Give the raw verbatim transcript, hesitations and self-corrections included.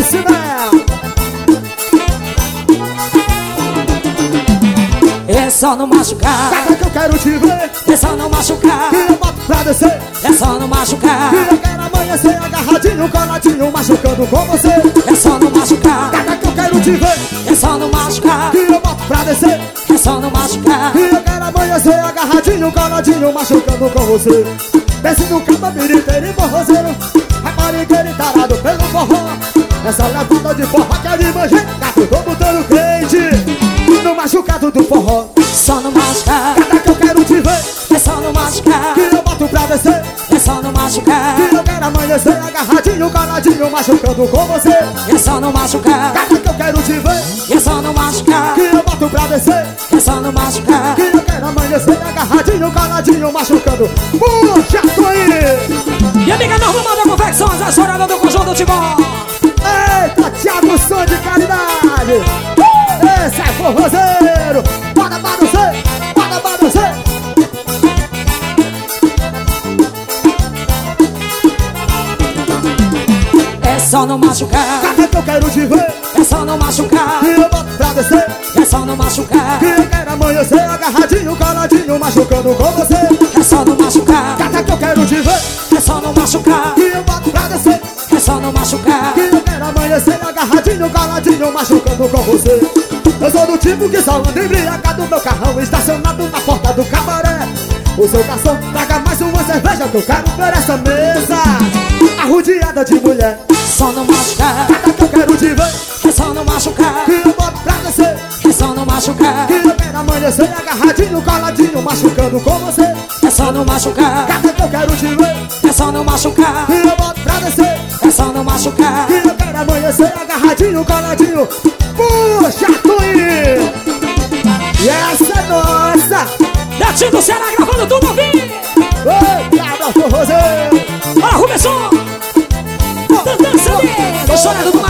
Esse Mel. É só não machucar. Sabe que eu quero te ver. É só não machucar. Que eu boto pra descer. É só não machucar. Que eu quero amanhecer agarradinho, coladinho, machucando com você. É só não machucar. Sabe que eu quero te ver. É só não machucar. Que eu boto pra descer. É só não machucar. Que eu quero amanhecer agarradinho, coladinho, machucando com você. Desce no cama, biriteiro e forrozeiro. Raparigueiro e tarado pelo forró. Essa levada de forró que é de manjeira. Eu tô botando crente no machucado do forró. Só não machucar. Cada que eu quero te ver. É só não machucar. Que eu boto pra descer. É só não machucar. Que eu quero amanhecer agarradinho, coladinho, machucando com você. É só não machucar. Cada que eu quero te ver. É só não machucar. Que eu boto pra descer. É só não machucar. Que eu quero amanhecer agarradinho, coladinho, machucando. Puxa, tô aí. E amiga Norma manda confecções, a chorada do conjunto de bom. Eita, Thiago Som de Caridade. Esse é forrozeiro. Bora pra você, bora pra você. É só não machucar. Cada que eu quero te ver. É só não machucar. Que eu boto pra descer. É só não machucar. Que eu quero amanhecer agarradinho, coladinho, machucando com você. É só não machucar. Cada que eu quero te ver. É só não machucar. Que eu boto pra descer. É só não machucar. Que eu quero amanhecer agarradinho, coladinho, machucando com você. Eu sou do tipo que só anda embriagado, meu carrão estacionado na porta do cabaré. O seu garçom, traga mais uma cerveja que eu quero ver essa mesa arrodeada de mulher. Só não machucar. Cada que eu quero te ver. É só não machucar. Que eu boto pra descer. É só não machucar. Que eu quero amanhecer agarradinho, coladinho, machucando com você. É só não machucar. Cada que eu quero te ver. É só não machucar. Que eu boto pra descer. É só não machucar. Que eu quero amanhecer agarradinho, coladinho. Puxa, Tui! E essa é nossa! Netinho do Ceará gravando tudo ao vivo. Oi, cabra forrozeiro! Bora, Rubensson! Dança dele! Chorando do